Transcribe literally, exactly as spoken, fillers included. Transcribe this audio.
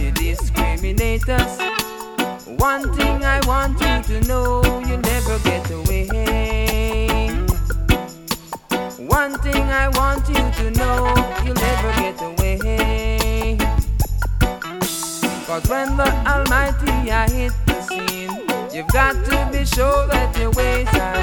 you discriminate us. One thing I want you to know, you'll never get away. One thing I want you to know, you'll never get away. Cause when the Almighty I hit the scene, you've got to be sure that your ways are